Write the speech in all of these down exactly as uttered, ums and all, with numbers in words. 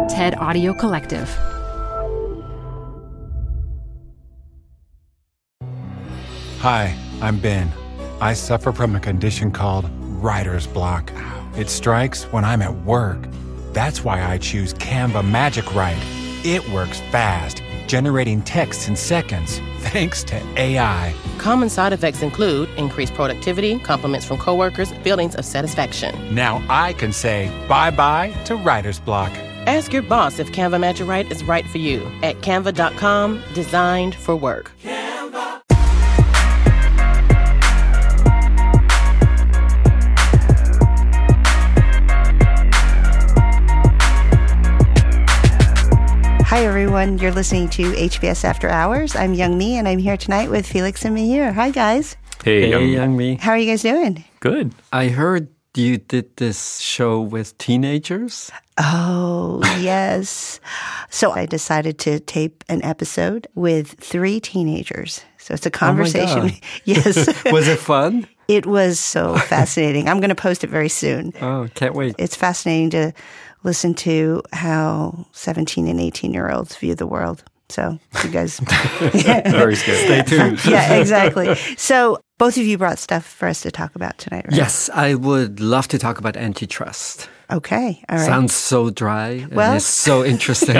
TED Audio Collective. Hi, I'm Ben. I suffer from a condition called writer's block. It strikes when I'm at work. That's why I choose Canva Magic Write. It works fast, generating text in seconds, thanks to A I. Common side effects include increased productivity, compliments from coworkers, feelings of satisfaction. Now I can say bye-bye to writer's block. Ask your boss if Canva Magic Write is right for you at canva dot com, designed for work. Canva. Hi, everyone. You're listening to H B S After Hours. I'm Young Mi, and I'm here tonight with Felix and Mihir. Hi, guys. Hey, hey Young, Young Mi. How are you guys doing? Good. I heard you did this show with teenagers. Oh, yes. So I decided to tape an episode with three teenagers. So it's a conversation. Oh my God. Yes. Was it fun? It was so fascinating. I'm going to post it very soon. Oh, can't wait. It's fascinating to listen to how seventeen and eighteen-year-olds view the world. So you guys... Very scary. Stay tuned. Yeah, exactly. So both of you brought stuff for us to talk about tonight, right? Yes, I would love to talk about antitrust. Okay, all right. Sounds so dry. Well- and it's so interesting.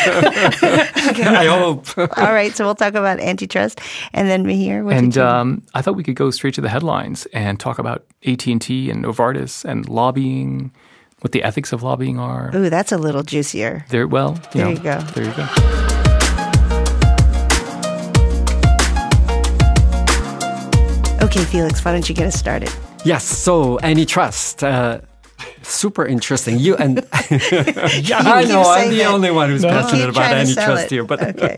I hope. All right, so we'll talk about antitrust. And then Mihir, what And did you... um, I thought we could go straight to the headlines and talk about A T and T and Novartis and lobbying, what the ethics of lobbying are. Ooh, that's a little juicier. There, well, you There know, you go. There you go. Okay, Felix, why don't you get us started? Yes, so antitrust. Uh, super interesting. You and yeah, I know I'm the that. only one who's No. passionate Keep about trying to sell antitrust it. here. But Okay.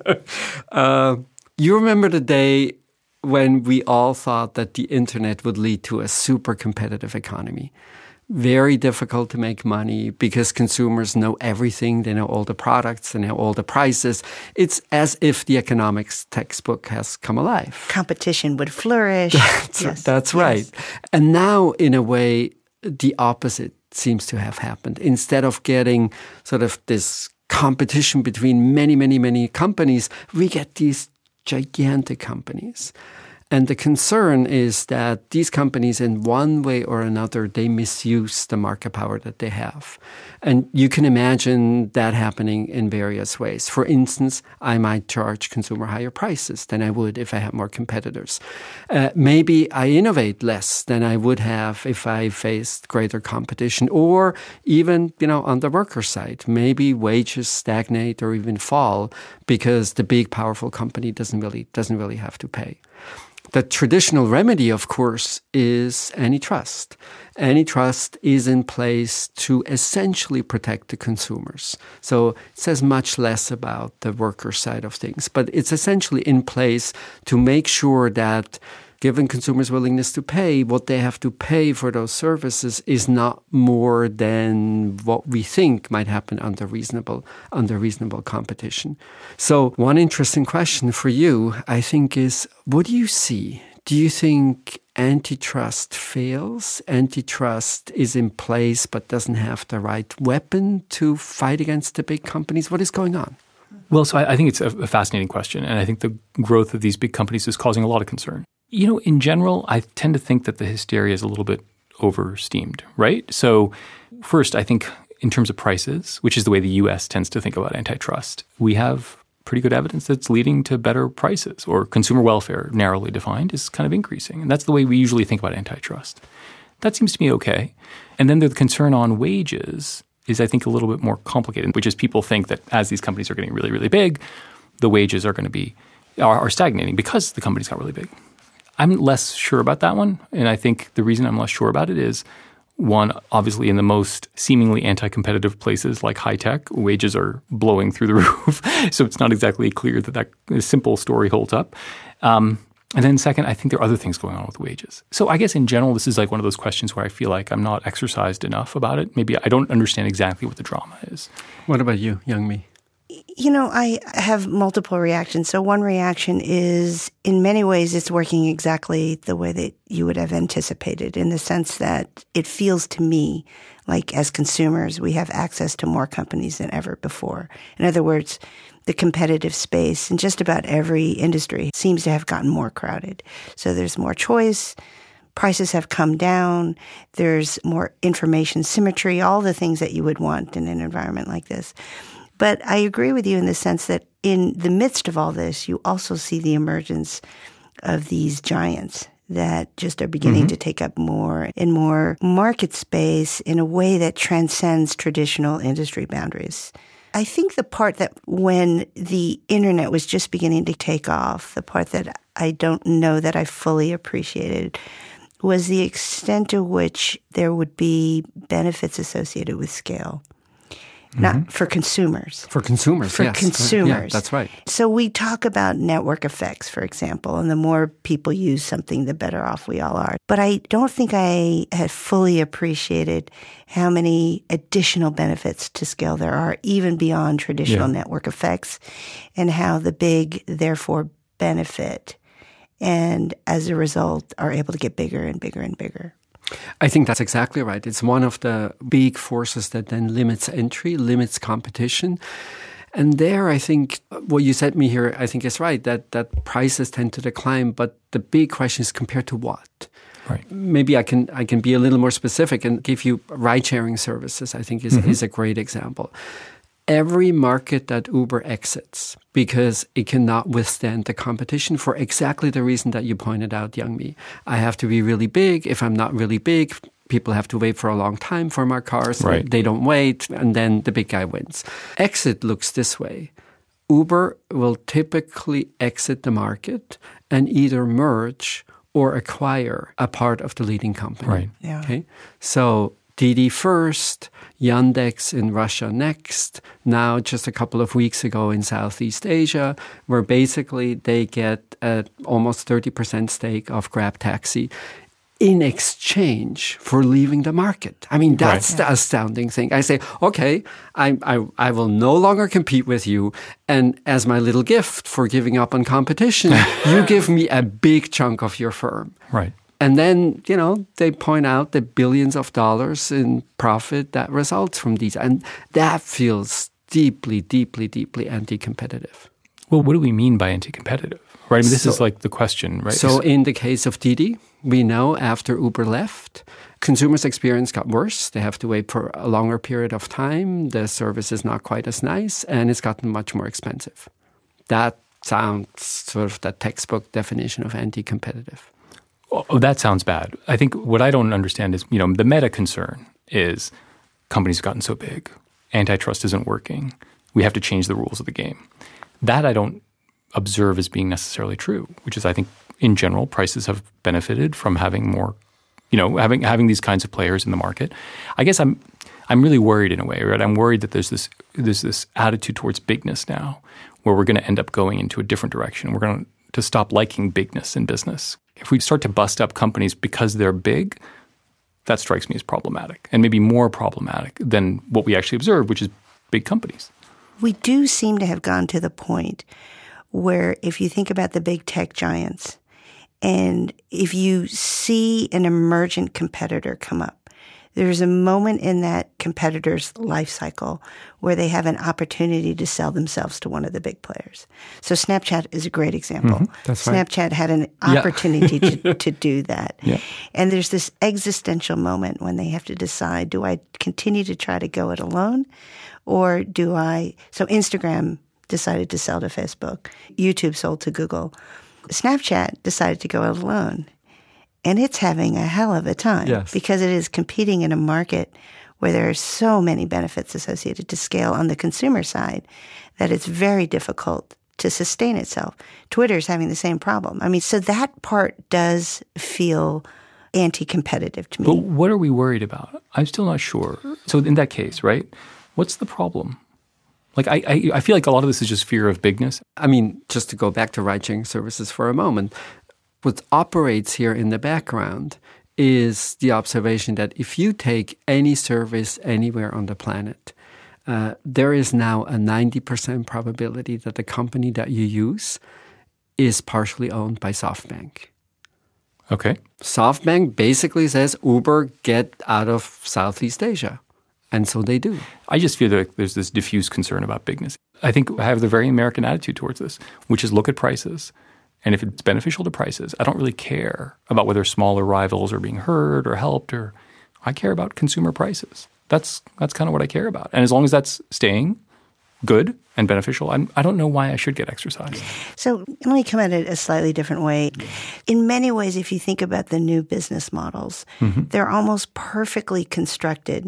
uh, you remember the day when we all thought that the internet would lead to a super competitive economy. Very difficult to make money because consumers know everything. They know all the products. They know all the prices. It's as if the economics textbook has come alive. Competition would flourish. That's, Yes. that's Yes. right. And now, in a way, the opposite seems to have happened. Instead of getting sort of this competition between many, many, many companies, we get these gigantic companies. And the concern is that these companies, in one way or another, they misuse the market power that they have. And you can imagine that happening in various ways. For instance, I might charge consumer higher prices than I would if I had more competitors. Uh, maybe I innovate less than I would have if I faced greater competition. Or even, you know, on the worker side, maybe wages stagnate or even fall because the big, powerful company doesn't really doesn't really have to pay. The traditional remedy, of course, is antitrust. Antitrust is in place to essentially protect the consumers. So it says much less about the worker side of things, but it's essentially in place to make sure that given consumers' willingness to pay, what they have to pay for those services is not more than what we think might happen under reasonable, under reasonable competition. So one interesting question for you, I think, is what do you see? Do you think antitrust fails? Antitrust is in place but doesn't have the right weapon to fight against the big companies? What is going on? Well, so I, I think it's a, a fascinating question. And I think the growth of these big companies is causing a lot of concern. You know, in general, I tend to think that the hysteria is a little bit oversteamed, right? So first, I think in terms of prices, which is the way the U S tends to think about antitrust, we have pretty good evidence that's leading to better prices, or consumer welfare, narrowly defined, is kind of increasing. And that's the way we usually think about antitrust. That seems to me okay. And then the concern on wages is, I think, a little bit more complicated, which is people think that as these companies are getting really, really big, the wages are going to be are, are stagnating because the companies got really big. I'm less sure about that one. And I think the reason I'm less sure about it is, one, obviously in the most seemingly anti-competitive places like high tech, wages are blowing through the roof. So it's not exactly clear that that simple story holds up. Um, and then second, I think there are other things going on with wages. So I guess in general, this is like one of those questions where I feel like I'm not exercised enough about it. Maybe I don't understand exactly what the drama is. What about you, Young Mi? You know, I have multiple reactions. So one reaction is, in many ways, it's working exactly the way that you would have anticipated, in the sense that it feels to me like, as consumers, we have access to more companies than ever before. In other words, the competitive space in just about every industry seems to have gotten more crowded. So there's more choice. Prices have come down. There's more information symmetry, all the things that you would want in an environment like this. But I agree with you in the sense that in the midst of all this, you also see the emergence of these giants that just are beginning mm-hmm. to take up more and more market space in a way that transcends traditional industry boundaries. I think the part that when the internet was just beginning to take off, the part that I don't know that I fully appreciated was the extent to which there would be benefits associated with scale. Not mm-hmm. for consumers. For consumers, For yes. consumers. Yeah, that's right. So we talk about network effects, for example, and the more people use something, the better off we all are. But I don't think I had fully appreciated how many additional benefits to scale there are, even beyond traditional yeah. network effects, and how the big, therefore, benefit, and as a result, are able to get bigger and bigger and bigger. I think that's exactly right. It's one of the big forces that then limits entry, limits competition. And there, I think, what you said me here, I think is right, that, that prices tend to decline. But the big question is compared to what? Right. Maybe I can I can be a little more specific and give you ride-sharing services, I think is, mm-hmm. is a great example. Every market that Uber exits because it cannot withstand the competition for exactly the reason that you pointed out, Youngmi. I have to be really big. If I'm not really big, people have to wait for a long time for my cars. Right. They don't wait, and then the big guy wins. Exit looks this way. Uber will typically exit the market and either merge or acquire a part of the leading company. Right. Yeah. Okay. So Didi first, Yandex in Russia next, now just a couple of weeks ago in Southeast Asia, where basically they get a almost thirty percent stake of Grab Taxi in exchange for leaving the market. I mean, that's right. the astounding thing. I say, okay, I, I, I will no longer compete with you, and as my little gift for giving up on competition, you give me a big chunk of your firm. Right. And then, you know, they point out the billions of dollars in profit that results from these. And that feels deeply, deeply, deeply anti-competitive. Well, what do we mean by anti-competitive? Right? I mean, this so, is like the question, right? So in the case of Didi, we know after Uber left, consumers' experience got worse. They have to wait for a longer period of time. The service is not quite as nice, and it's gotten much more expensive. That sounds sort of the textbook definition of anti-competitive. Oh, that sounds bad. I think what I don't understand is, you know, the meta concern is companies have gotten so big. Antitrust isn't working. We have to change the rules of the game. That I don't observe as being necessarily true, which is I think in general prices have benefited from having more, you know, having having these kinds of players in the market. I guess I'm I'm really worried in a way, right? I'm worried that there's this there's this attitude towards bigness now where we're going to end up going into a different direction. We're going to stop liking bigness in business. If we start to bust up companies because they're big, that strikes me as problematic, and maybe more problematic than what we actually observe, which is big companies. We do seem to have gone to the point where if you think about the big tech giants, and if you see an emergent competitor come up, there's a moment in that competitor's life cycle where they have an opportunity to sell themselves to one of the big players. So Snapchat is a great example. Mm-hmm, that's Snapchat right. had an opportunity yeah. to, to do that. Yeah. And there's this existential moment when they have to decide, do I continue to try to go it alone? Or do I – so Instagram decided to sell to Facebook. YouTube sold to Google. Snapchat decided to go it alone. And it's having a hell of a time yes. because it is competing in a market where there are so many benefits associated to scale on the consumer side that it's very difficult to sustain itself. Twitter's having the same problem. I mean, so that part does feel anti-competitive to me. But what are we worried about? I'm still not sure. So in that case, right, what's the problem? Like, I, I, I feel like a lot of this is just fear of bigness. I mean, just to go back to ride-sharing services for a moment, what operates here in the background is the observation that if you take any service anywhere on the planet, uh, there is now a ninety percent probability that the company that you use is partially owned by SoftBank. Okay. SoftBank basically says, Uber, get out of Southeast Asia. And so they do. I just feel like there's this diffuse concern about bigness. I think I have the very American attitude towards this, which is look at prices. And if it's beneficial to prices, I don't really care about whether smaller rivals are being heard or helped. Or I care about consumer prices. That's that's kind of what I care about. And as long as that's staying good and beneficial, I'm, I don't know why I should get exercise. So let me come at it a slightly different way. In many ways, if you think about the new business models, mm-hmm. they're almost perfectly constructed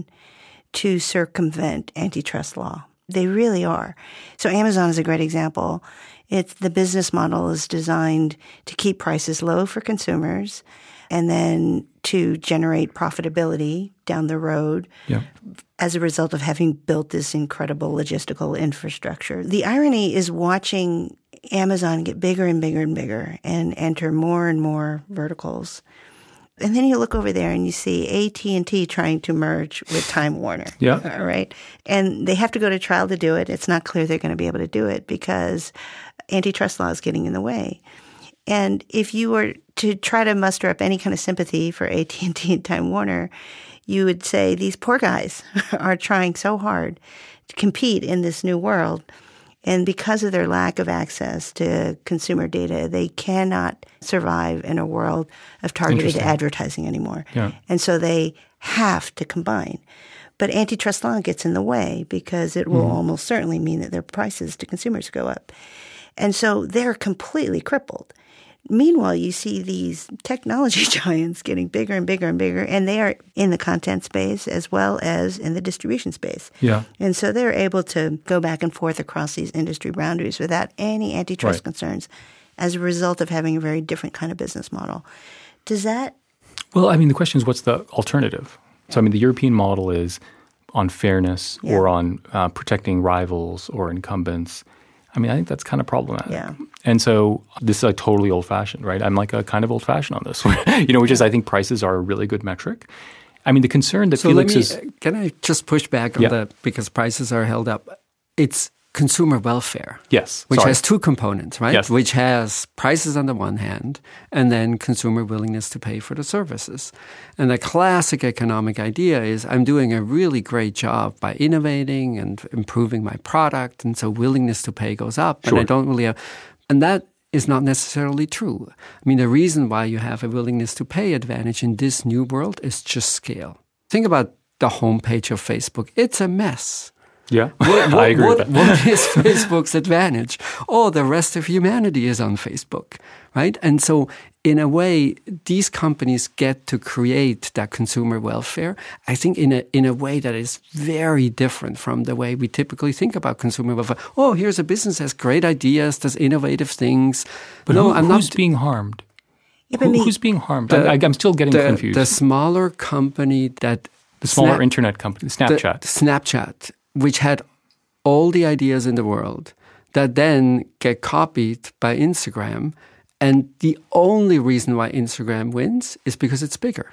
to circumvent antitrust law. They really are. So Amazon is a great example. It's the business model is designed to keep prices low for consumers and then to generate profitability down the road yeah. as a result of having built this incredible logistical infrastructure. The irony is watching Amazon get bigger and bigger and bigger and enter more and more verticals. And then you look over there and you see A T and T trying to merge with Time Warner. Yeah. All right. And they have to go to trial to do it. It's not clear they're going to be able to do it because antitrust law is getting in the way. And if you were to try to muster up any kind of sympathy for A T and T and Time Warner, you would say these poor guys are trying so hard to compete in this new world. And because of their lack of access to consumer data, they cannot survive in a world of targeted advertising anymore. Yeah. And so they have to combine. But antitrust law gets in the way because it will mm. almost certainly mean that their prices to consumers go up. And so they're completely crippled. Meanwhile, you see these technology giants getting bigger and bigger and bigger, and they are in the content space as well as in the distribution space. Yeah. And so they're able to go back and forth across these industry boundaries without any antitrust right. concerns as a result of having a very different kind of business model. Does that? Well, I mean, the question is, what's the alternative? So, I mean, the European model is on fairness yeah. or on uh, protecting rivals or incumbents. I mean, I think that's kind of problematic. Yeah. And so this is like totally old-fashioned, right? I'm like a kind of old-fashioned on this one, you know, which is I think prices are a really good metric. I mean, the concern that so Felix let me, is – Can I just push back on yeah. that because prices are held up? It's consumer welfare. Yes. Which Sorry. has two components, right? Yes. Which has prices on the one hand and then consumer willingness to pay for the services. And the classic economic idea is I'm doing a really great job by innovating and improving my product. And so willingness to pay goes up. Sure. And I don't really have – and that is not necessarily true. I mean, the reason why you have a willingness to pay advantage in this new world is just scale. Think about the homepage of Facebook. It's a mess. Yeah, what, what, I agree what, with that. What is Facebook's advantage? Oh, the rest of humanity is on Facebook, right? And so in a way, these companies get to create that consumer welfare, I think in a in a way that is very different from the way we typically think about consumer welfare. Oh, here's a business that has great ideas, does innovative things. But no, who, I'm who's not, being harmed? Yeah, but Who, me, who's being harmed? the, I, I'm still getting the, confused. The smaller company that... The smaller Snap, internet company, Snapchat. The, Snapchat, which had all the ideas in the world that then get copied by Instagram. And the only reason why Instagram wins is because it's bigger.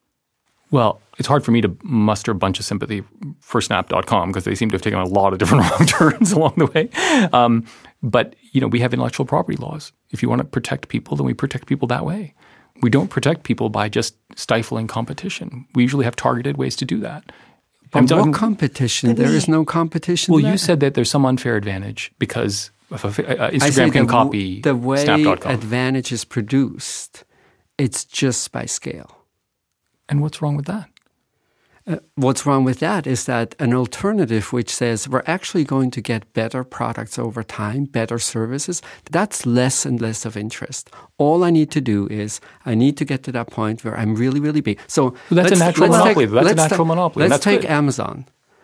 Well, it's hard for me to muster a bunch of sympathy for Snap dot com because they seem to have taken a lot of different wrong turns along the way. Um, but, you know, we have intellectual property laws. If you want to protect people, then we protect people that way. We don't protect people by just stifling competition. We usually have targeted ways to do that. But what competition? There is no competition Well, there. you said that there's some unfair advantage because of a, uh, Instagram can the, copy the way Snap dot com. advantage is produced, it's just by scale. And what's wrong with that? Uh, what's wrong with that is that an alternative which says we're actually going to get better products over time, better services, that's less and less of interest. All I need to do is I need to get to that point where I'm really, really big. So well, that's let's, a natural let's monopoly. Take, that's let's a natural ta- monopoly. Let's that's take good. Amazon.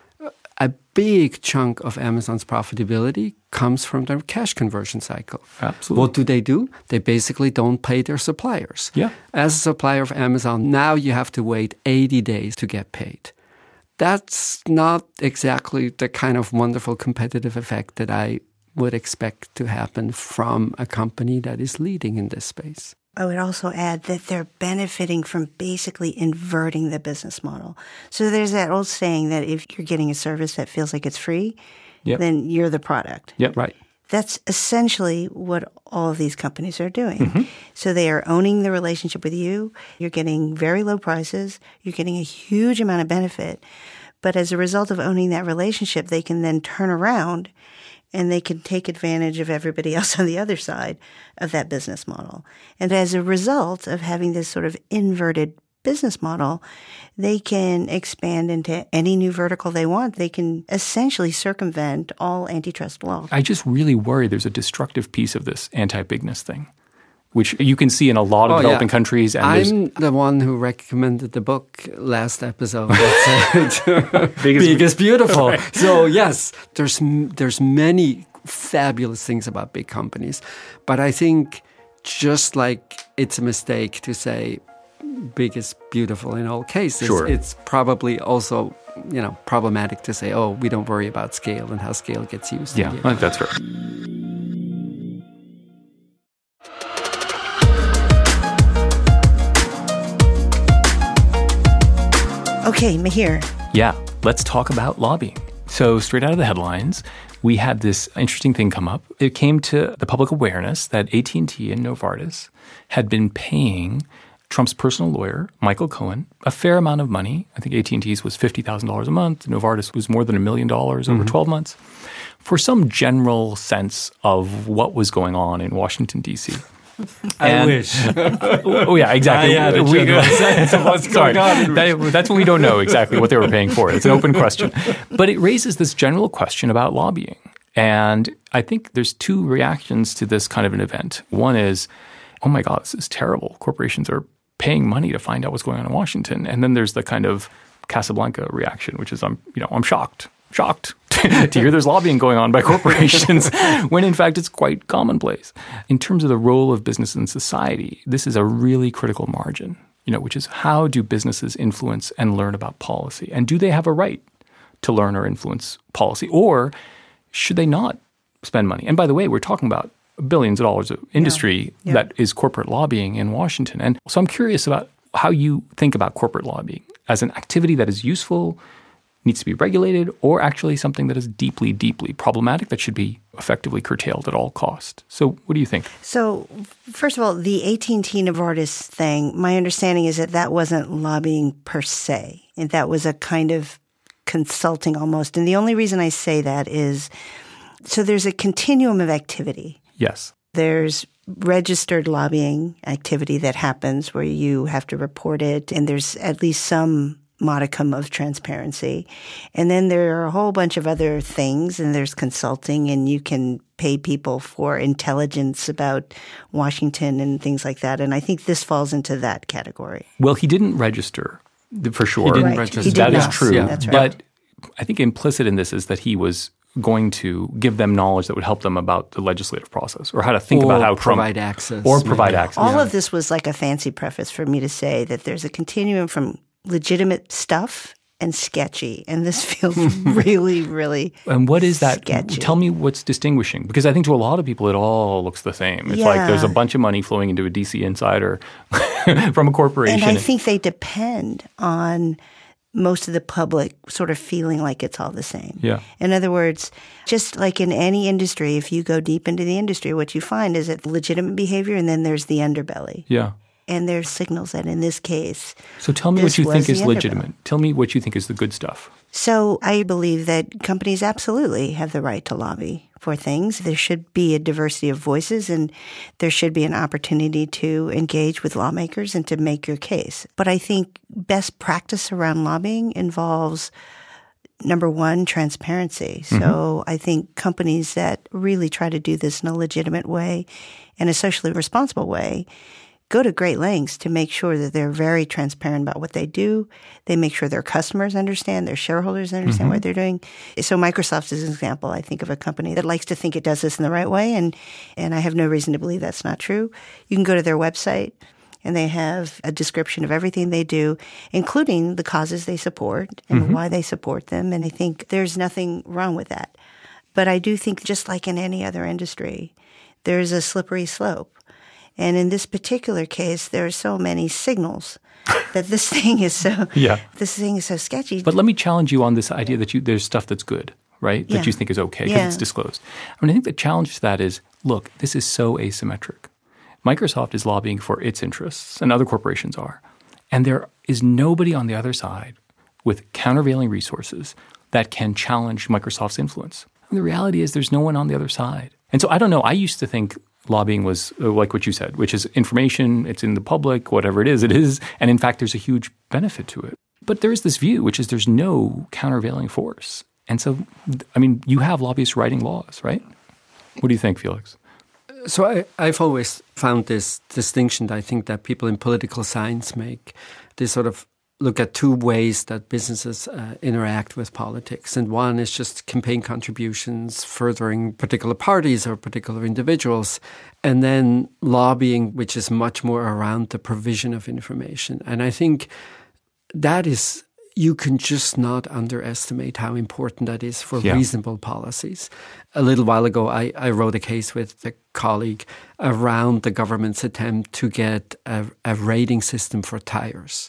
A big chunk of Amazon's profitability comes from their cash conversion cycle. Absolutely. What do they do? They basically don't pay their suppliers. Yeah. As a supplier of Amazon, now you have to wait eighty days to get paid. That's not exactly the kind of wonderful competitive effect that I would expect to happen from a company that is leading in this space. I would also add that they're benefiting from basically inverting the business model. So there's that old saying that if you're getting a service that feels like it's free, yep. then you're the product. Yep, right. That's essentially what all of these companies are doing. Mm-hmm. So they are owning the relationship with you. You're getting very low prices. You're getting a huge amount of benefit. But as a result of owning that relationship, they can then turn around and they can take advantage of everybody else on the other side of that business model. And as a result of having this sort of inverted business model, they can expand into any new vertical they want. They can essentially circumvent all antitrust law. I just really worry there's a destructive piece of this anti-bigness thing, which you can see in a lot of oh, developing yeah. countries. And I'm the one who recommended the book last episode. Big, Big is beautiful. Right. So yes, there's there's many fabulous things about big companies, but I think just like it's a mistake to say big is beautiful in all cases, sure. it's probably also, you know, problematic to say, oh, we don't worry about scale and how scale gets used. Yeah, I think that's fair. Okay, Mihir. Yeah, let's talk about lobbying. So straight out of the headlines, we had this interesting thing come up. It came to the public awareness that A T and T and Novartis had been paying Trump's personal lawyer, Michael Cohen, a fair amount of money. I think A T and T's was fifty thousand dollars a month. Novartis was more than a million dollars over mm-hmm. twelve months for some general sense of what was going on in Washington, D C I and, wish. oh, yeah, exactly. I had a general sense of what's going on. That, that's when we don't know exactly what they were paying for. It's an open question. But it raises this general question about lobbying. And I think there's two reactions to this kind of an event. One is, oh my God, this is terrible. Corporations are paying money to find out what's going on in Washington. And then there's the kind of Casablanca reaction, which is, I'm, you know, I'm shocked, shocked to hear there's lobbying going on by corporations when in fact it's quite commonplace. In terms of the role of business in society, this is a really critical margin, you know, which is how do businesses influence and learn about policy? And do they have a right to learn or influence policy? Or should they not spend money? And by the way, we're talking about billions of dollars of industry yeah. Yeah. that is corporate lobbying in Washington. And so I'm curious about how you think about corporate lobbying as an activity that is useful, needs to be regulated, or actually something that is deeply, deeply problematic that should be effectively curtailed at all costs. So what do you think? So first of all, the A T and T Novartis thing, my understanding is that that wasn't lobbying per se. And that was a kind of consulting almost. And the only reason I say that is, so there's a continuum of activity. Yes. There's registered lobbying activity that happens where you have to report it, and there's at least some modicum of transparency. And then there are a whole bunch of other things, and there's consulting, and you can pay people for intelligence about Washington and things like that. And I think this falls into that category. Well, he didn't register, for sure. He didn't right. register. He did that not. is true. Yeah. That's right. But I think implicit in this is that he was going to give them knowledge that would help them about the legislative process or how to think or about how provide Trump, access. Or provide maybe. access. All Yeah. of this was like a fancy preface for me to say that there's a continuum from legitimate stuff and sketchy. And this feels really, really And what is that? sketchy. Tell me what's distinguishing. Because I think to a lot of people, it all looks the same. It's Yeah. like there's a bunch of money flowing into a D C insider from a corporation. And I think they depend on most of the public sort of feeling like it's all the same. Yeah. In other words, just like in any industry, if you go deep into the industry, what you find is that legitimate behavior and then there's the underbelly. Yeah. And there's signals that in this case. So tell me this what you think was is the legitimate. underbelly. Tell me what you think is the good stuff. So I believe that companies absolutely have the right to lobby for things. There should be a diversity of voices, and there should be an opportunity to engage with lawmakers and to make your case. But I think best practice around lobbying involves, number one, transparency. So mm-hmm. I think companies that really try to do this in a legitimate way and a socially responsible way go to great lengths to make sure that they're very transparent about what they do. They make sure their customers understand, their shareholders understand mm-hmm. what they're doing. So Microsoft is an example, I think, of a company that likes to think it does this in the right way, and, and I have no reason to believe that's not true. You can go to their website, and they have a description of everything they do, including the causes they support and mm-hmm. why they support them, and I think there's nothing wrong with that. But I do think, just like in any other industry, there's a slippery slope. And in this particular case, there are so many signals that this thing is so yeah. this thing is so sketchy. But let me challenge you on this idea that you there's stuff that's good, right? That yeah. you think is okay because yeah. it's disclosed. I mean, I think the challenge to that is, look, this is so asymmetric. Microsoft is lobbying for its interests, and other corporations are. And there is nobody on the other side with countervailing resources that can challenge Microsoft's influence. And the reality is there's no one on the other side. And so I don't know. I used to think lobbying was uh, like what you said, which is information, it's in the public, whatever it is, it is. And in fact, there's a huge benefit to it. But there is this view, which is there's no countervailing force. And so, I mean, you have lobbyists writing laws, right? What do you think, Felix? So I, I've always found this distinction that I think that people in political science make. They sort of look at two ways that businesses uh, interact with politics. And one is just campaign contributions furthering particular parties or particular individuals. And then lobbying, which is much more around the provision of information. And I think that is, you can just not underestimate how important that is for yeah. reasonable policies. A little while ago, I, I wrote a case with a colleague around the government's attempt to get a, a rating system for tires.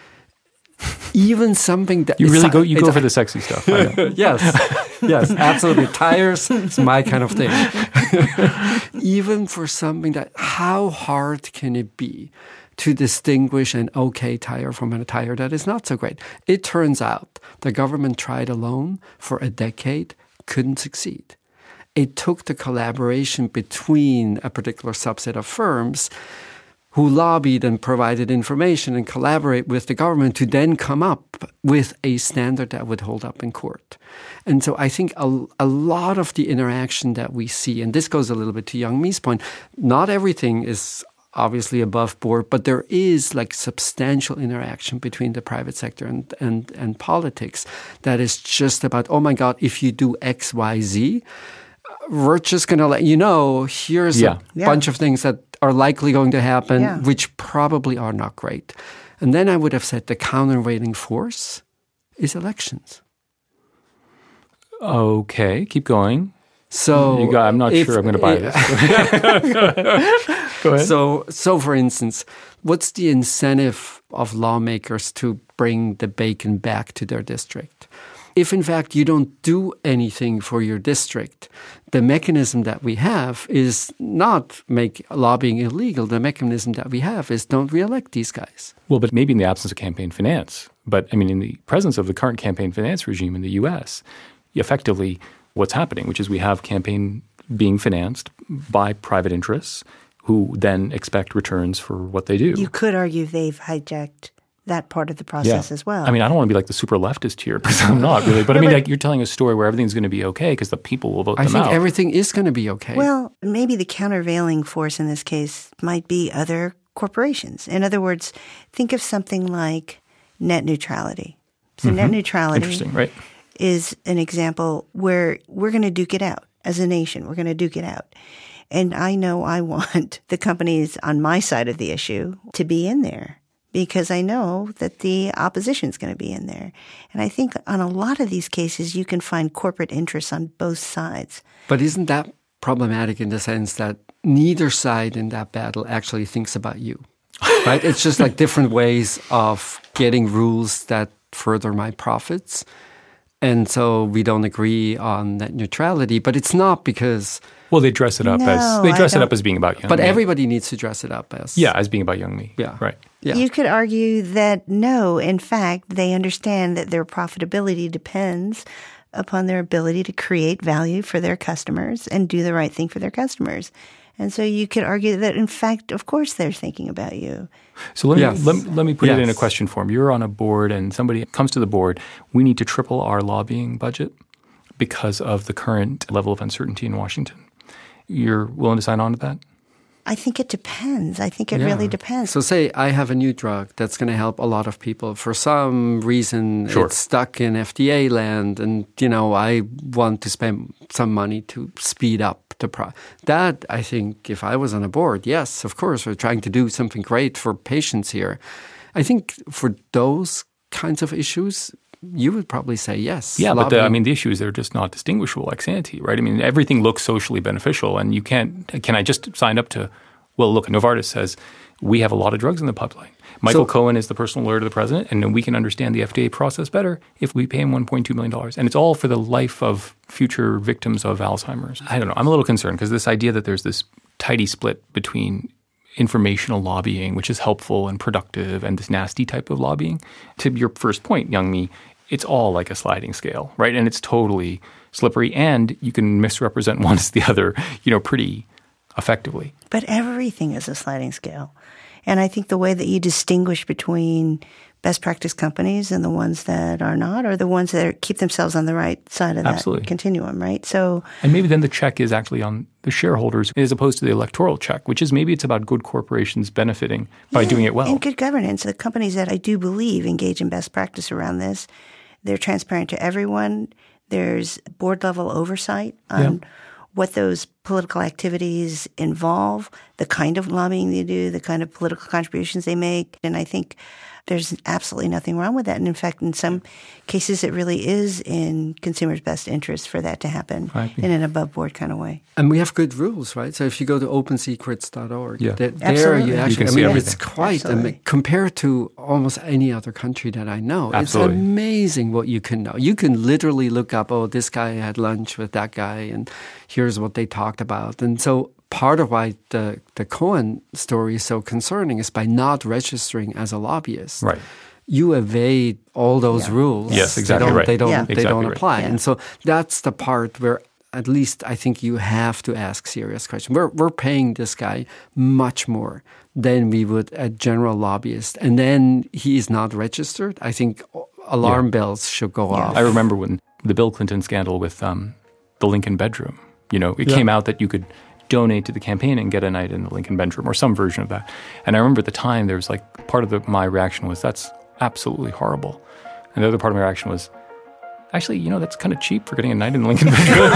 Even something that you really go you go for the sexy stuff. yes, yes, absolutely. Tires is my kind of thing. Even for something that, how hard can it be to distinguish an okay tire from a tire that is not so great? It turns out the government tried alone for a decade, couldn't succeed. It took the collaboration between a particular subset of firms who lobbied and provided information and collaborate with the government to then come up with a standard that would hold up in court. And so I think a, a lot of the interaction that we see, and this goes a little bit to Young Mi's point, not everything is obviously above board, but there is like substantial interaction between the private sector and, and, and politics that is just about, oh my God, if you do X, Y, Z, we're just going to let you know, here's yeah. a yeah. bunch of things that are likely going to happen, yeah. which probably are not great. And then I would have said the countervailing force is elections. Okay, keep going. So you got, I'm not if, sure I'm going to buy this. Go ahead. So, so for instance, what's the incentive of lawmakers to bring the bacon back to their district? If, in fact, you don't do anything for your district, the mechanism that we have is not make lobbying illegal. The mechanism that we have is don't reelect these guys. Well, but maybe in the absence of campaign finance. But, I mean, in the presence of the current campaign finance regime in the U S, effectively what's happening, which is we have campaign being financed by private interests who then expect returns for what they do. You could argue they've hijacked that part of the process yeah. as well. I mean, I don't want to be like the super leftist here because I'm not really. But I mean, like you're telling a story where everything's going to be okay because the people will vote I them out. think everything is going to be okay. Well, maybe the countervailing force in this case might be other corporations. In other words, think of something like net neutrality. So mm-hmm. net neutrality Interesting, right? is an example where we're going to duke it out as a nation. We're going to duke it out. And I know I want the companies on my side of the issue to be in there, because I know that the opposition is going to be in there. And I think on a lot of these cases, you can find corporate interests on both sides. But isn't that problematic in the sense that neither side in that battle actually thinks about you? Right? It's just like different ways of getting rules that further my profits. And so we don't agree on net neutrality, but it's not because... Well, they dress it up no, as they dress it up as being about Young But Me. everybody needs to dress it up as... Yeah, as being about Young Me. Yeah. Right. Yeah. You could argue that no, in fact, they understand that their profitability depends upon their ability to create value for their customers and do the right thing for their customers. And so you could argue that, in fact, of course, they're thinking about you. So let me, yes. let, let me put yes. it in a question form. You're on a board and somebody comes to the board, we need to triple our lobbying budget because of the current level of uncertainty in Washington. You're willing to sign on to that? I think it depends. I think it Yeah. really depends. So say I have a new drug that's going to help a lot of people. For some reason, Sure. it's stuck in F D A land and, you know, I want to spend some money to speed up the pro. That, I think, if I was on a board, yes, of course, we're trying to do something great for patients here. I think for those kinds of issues, you would probably say yes. Yeah, but the, Lobbying- I mean, the issue is they're just not distinguishable ex ante, right? I mean, everything looks socially beneficial, and you can't. Can I just sign up to Well, look, Novartis says we have a lot of drugs in the pipeline. Michael So- Cohen is the personal lawyer to the president, and we can understand the F D A process better if we pay him one point two million dollars. And it's all for the life of future victims of Alzheimer's. I don't know. I'm a little concerned because this idea that there's this tidy split between informational lobbying, which is helpful and productive, and this nasty type of lobbying. To your first point, Young Mi, it's all like a sliding scale, right? And it's totally slippery, and you can misrepresent one as the other, you know, pretty effectively. But everything is a sliding scale. And I think the way that you distinguish between best practice companies and the ones that are not are the ones that are, keep themselves on the right side of Absolutely. that continuum, right? So, And maybe then the check is actually on the shareholders as opposed to the electoral check, which is maybe it's about good corporations benefiting by yeah, doing it well. And good governance. The companies that I do believe engage in best practice around this, they're transparent to everyone. There's board level oversight on Yeah. what those political activities involve, the kind of lobbying they do, the kind of political contributions they make. And I think there's absolutely nothing wrong with that. And in fact, in some cases, it really is in consumers' best interest for that to happen Right. in an above-board kind of way. And we have good rules, right? So if you go to open secrets dot org, Yeah. there, there Absolutely. you You actually, can I see mean, everything. it's quite, I mean, Absolutely. compared to almost any other country that I know, Absolutely. it's amazing what you can know. You can literally look up, oh, this guy had lunch with that guy, and here's what they talked about. And so part of why the, the Cohen story is so concerning is by not registering as a lobbyist. Right. You evade all those Yeah. rules. Yes, exactly They don't, right. They don't, Yeah. they Exactly don't right. apply. Yeah. And so that's the part where at least I think you have to ask serious questions. We're, we're paying this guy much more than we would a general lobbyist. And then he is not registered. I think alarm Yeah. bells should go off. I remember when the Bill Clinton scandal with um, the Lincoln bedroom, you know, it came out that you could donate to the campaign and get a night in the Lincoln bedroom or some version of that. And I remember at the time there was like part of the, my reaction was that's absolutely horrible. And the other part of my reaction was, actually, you know, that's kind of cheap for getting a night in the Lincoln bedroom.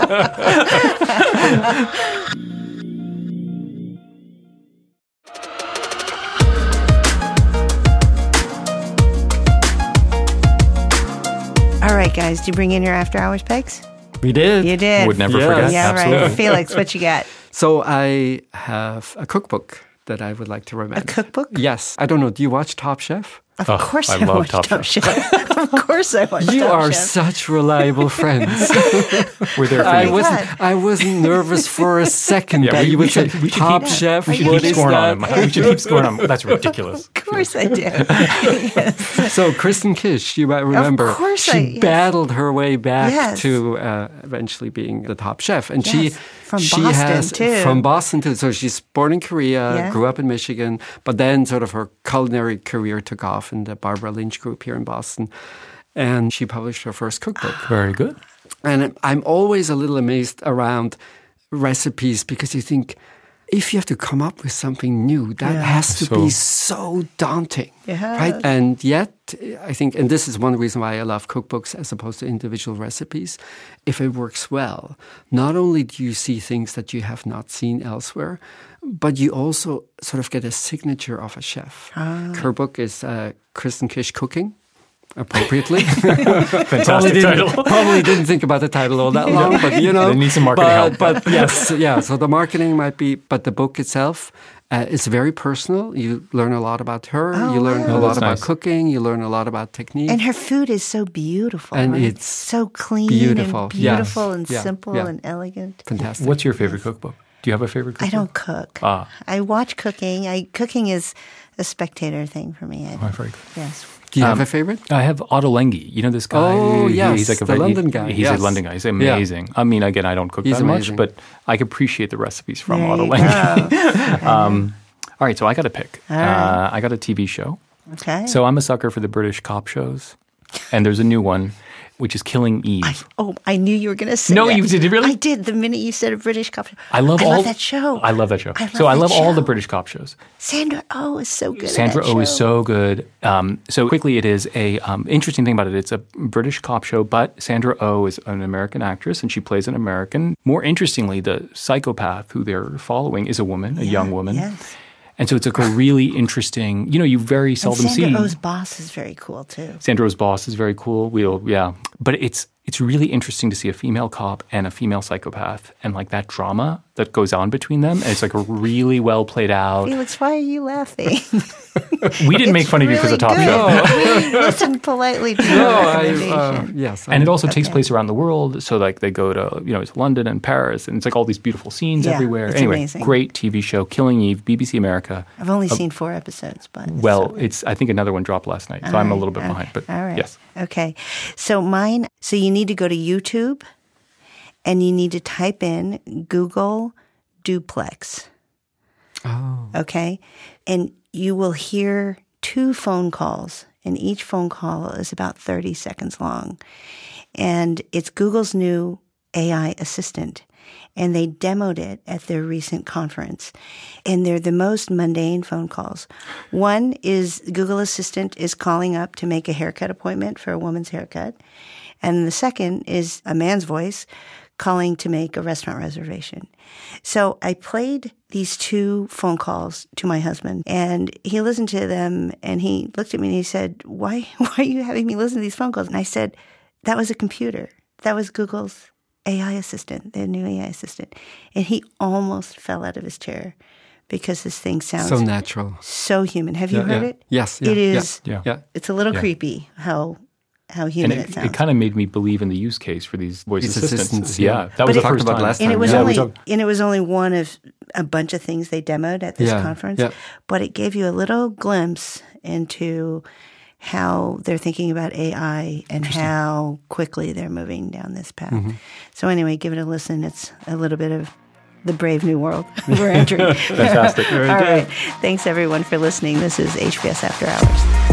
All right, guys, do you bring in your after hours pegs? We did. You did. Would never Yes. forget. Yeah, Absolutely. right. Felix, what you got? So I have a cookbook that I would like to recommend. A cookbook? Yes. I don't know. Do you watch Top Chef? Of Oh, course I I, love watch Top Top, Chef. Of course I watch You Top are Chef. such reliable friends. We're there for I you. wasn't. God. I wasn't nervous for a second Yeah, that we- you we would say should- we should Top keep- Chef. We should What keep is scoring that? on him. We should keep scoring on him. That's ridiculous. Of course I do. So Kristen Kish, you might remember, course she I- yes. battled her way back Yes. to uh, eventually being the top chef, and Yes, she from she Boston, has too. from Boston too. So she's born in Korea, Yeah. grew up in Michigan, but then sort of her culinary career took off in the Barbara Lynch Group here in Boston, and she published her first cookbook. Very good. And I'm always a little amazed around recipes because you think, if you have to come up with something new, that Yeah. has to So- be so daunting, Yes. right? And yet, I think, and this is one reason why I love cookbooks as opposed to individual recipes. If it works well, not only do you see things that you have not seen elsewhere, but you also sort of get a signature of a chef. Her book is uh, Kristen Kish Cooking. Appropriately, Fantastic probably didn't, title. probably didn't think about the title all that long, but you know, They need some marketing but, help. But yes, yeah. So the marketing might be, but the book itself uh, is very personal. You learn a lot about her. Oh, you learn wow. a Oh, lot that's about nice. cooking. You learn a lot about technique. And her food is so beautiful. And right? it's so clean beautiful. and beautiful Yes. and Yeah. simple Yeah. and elegant. Fantastic. What's your favorite cookbook? Do you have a favorite cookbook? I don't cook. Ah. I watch cooking. I cooking is a spectator thing for me. I, Oh, very good. yes. Do you have Um, a favorite? I have Otto Lengi. You know this guy? Oh, He- yes, he's like a the very- London guy, He's yes. a London guy. He's amazing. I mean, again, I don't cook He's that amazing. much, but I appreciate the recipes from There Otto you Lengi. go. um, all right, so I got to pick. All right. Uh, I got a T V show. Okay. So I'm a sucker for the British cop shows, and there's a new one, which is Killing Eve. I, oh, I knew you were going to say No, that. you did, really? I did. The minute you said a British cop show. I love I all love that show. I love that show. I love so I that love all the show. British cop shows. Sandra Oh is so good. Sandra at that Oh is show. so good. Um, so quickly, it is a um, interesting thing about it. It's a British cop show, but Sandra Oh is an American actress, and she plays an American. More interestingly, the psychopath who they're following is a woman, a young woman. Yes. And so it's like a really interesting. You know, you very And seldom Sandra see. Oh's boss is very cool too. Sandra Oh's boss is very cool. We'll, yeah, but it's it's really interesting to see a female cop and a female psychopath, and like that drama that goes on between them. And it's like a really well played out. Felix, why are you laughing? We didn't make fun of you because of Top good. Show. We listened politely to No, your I, recommendation. uh, yes. And it also Okay. takes place around the world. So like they go to, you know, it's London and Paris, and it's like all these beautiful scenes Yeah, everywhere. it's Anyway, amazing. great T V show, Killing Eve, B B C America. I've only seen four episodes, but it's Well, so- it's I think another one dropped last night, so All I'm a right, little bit okay, behind. But all right. yes. Okay. So mine, so you need to go to YouTube and you need to type in Google Duplex. Oh. Okay. And you will hear two phone calls, and each phone call is about thirty seconds long. And it's Google's new A I assistant. And they demoed it at their recent conference. And they're the most mundane phone calls. One is Google Assistant is calling up to make a haircut appointment for a woman's haircut. And the second is a man's voice calling to make a restaurant reservation. So I played these two phone calls to my husband, and he listened to them, and he looked at me and he said, why, why are you having me listen to these phone calls? And I said, that was a computer. That was Google's A I assistant, their new A I assistant. And he almost fell out of his chair because this thing sounds So natural. so human. Have you Yeah, heard yeah. it? Yes. Yeah, It is. Yeah. Yeah. It's a little Yeah. creepy how how And human it, it, sounds. it kind of made me believe in the use case for these voice These assistants. assistants, yeah. yeah. that But was it- the Talked first about time. last and it time, was yeah. only we talked- and it was only one of a bunch of things they demoed at this Yeah, conference. yeah. But it gave you a little glimpse into how they're thinking about A I and how quickly they're moving down this path. Mm-hmm. So anyway, give it a listen. It's a little bit of the brave new world we're entering. Fantastic. All right. Thanks everyone for listening. This is H B S After Hours.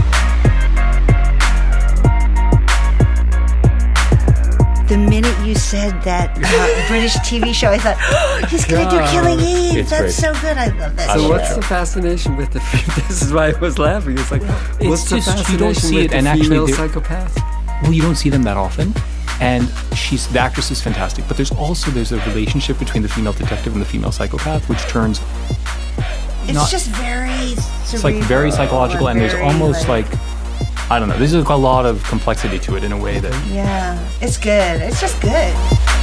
The minute you said that uh, British T V show, I thought, oh, he's going to do Killing Eve. It's That's great. so good. I love that I show. So love what's that. the fascination with the? This is why I was laughing. It's like, what's the just- you don't fascination see with it, the and actually female there- psychopath? Well, you don't see them that often. And she's the actress is fantastic, but there's also there's a relationship between the female detective and the female psychopath, which turns It's not- just very it's like very psychological, and there's almost like I don't know. There's a lot of complexity to it in a way that Yeah, it's good. It's just good.